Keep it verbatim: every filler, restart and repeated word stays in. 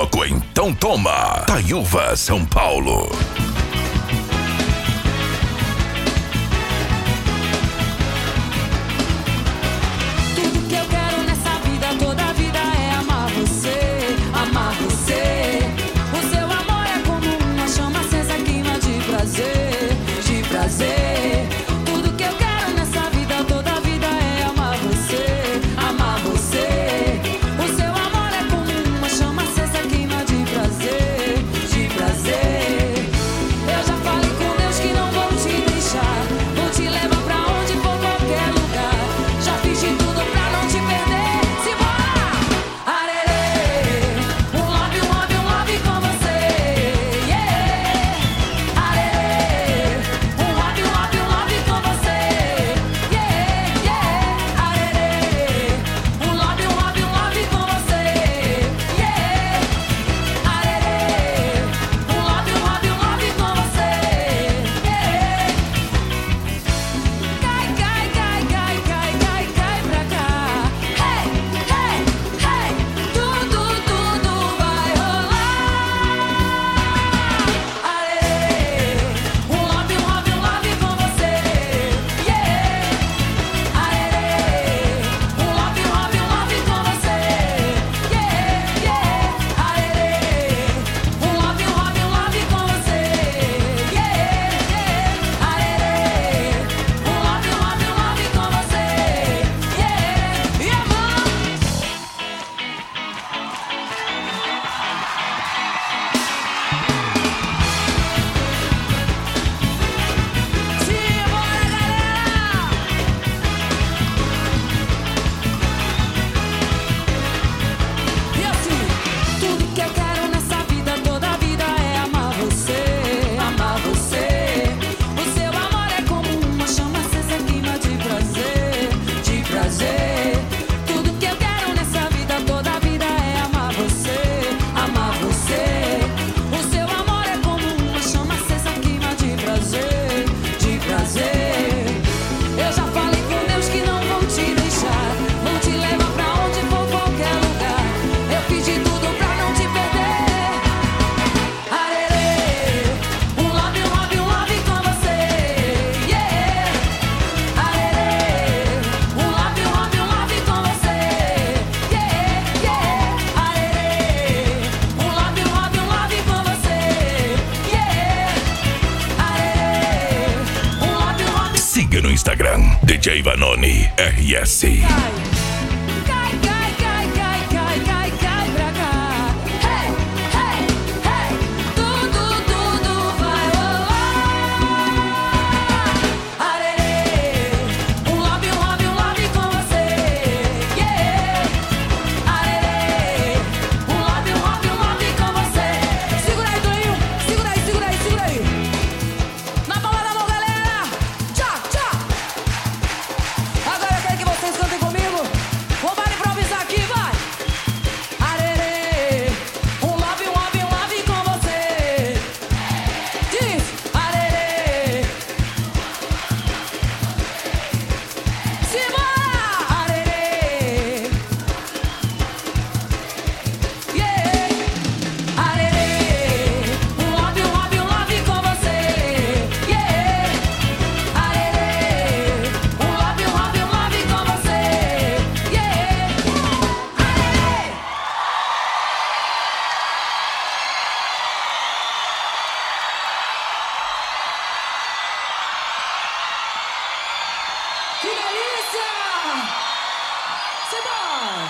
bloco, então toma. Taiúva, São Paulo. Tudo que eu quero nessa vida, toda a vida é amar você, amar você. O seu amor é como uma chama acesa, queima de prazer, de prazer. Tudo que eu quero nessa vida, toda a vida é amar você, amar você. O seu amor é como uma chama acesa, queima de prazer, de prazer. Eu já falei com Deus que não vou te deixar, vou te levar pra onde for, qualquer lugar. Já fiz de tudo pra não te perder. Simbora! Arerê, um love, um love, um love com você. Yeah! Arerê, um love, um love, um love com você. Yeah, yeah! Arerê, um love, um love, um love com você. Yeah! Arerê, um love, um love, um love com você. Yeah! Cai, cai, cai, cai, cai, cai, cai pra cá. Hey, hey, hey, tudo, tudo vai rolar. Arerê, um love, um love, um love com você. Yeah. Arerê, um love, um love, um love com você. Yeah, yeah. Arerê, um love, um love, um love com você. Yeah, yeah. Arerê, um love, um love, um love com você. Yeah, yeah, mano. Simbora, galera! E assim, tudo que eu quero nessa vida, toda a vida é amar você, amar você. O seu amor é como uma chama acesa, queima de prazer, de prazer. Tudo que eu quero nessa vida, toda a vida é amar você, amar você. O seu amor é como uma chama acesa, queima de prazer, de prazer. Eu já falei com Deus que não vou te deixar, vou te levar pra onde for, qualquer lugar. Eu fiz de tudo pra não te perder. Arerê, um love, um love, um love com você. Yeah. Arerê, um love, um love, um love com você. Yeah, yeah. Arerê, um love, um love, um love com você. Yeah. Arerê, um love, um love. Siga no Instagram, D J Vanoni R S. Cai.